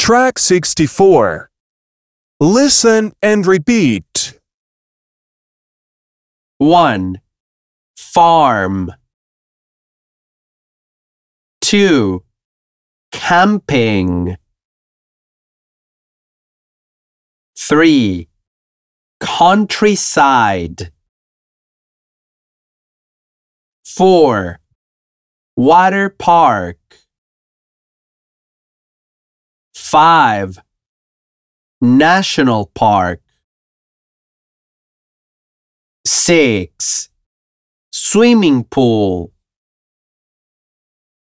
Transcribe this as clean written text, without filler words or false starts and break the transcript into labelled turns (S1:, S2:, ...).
S1: Track 64. Listen and repeat.
S2: 1. Farm. 2. Camping. 3. Countryside. 4. Water park. 5. National park. 6. Swimming pool.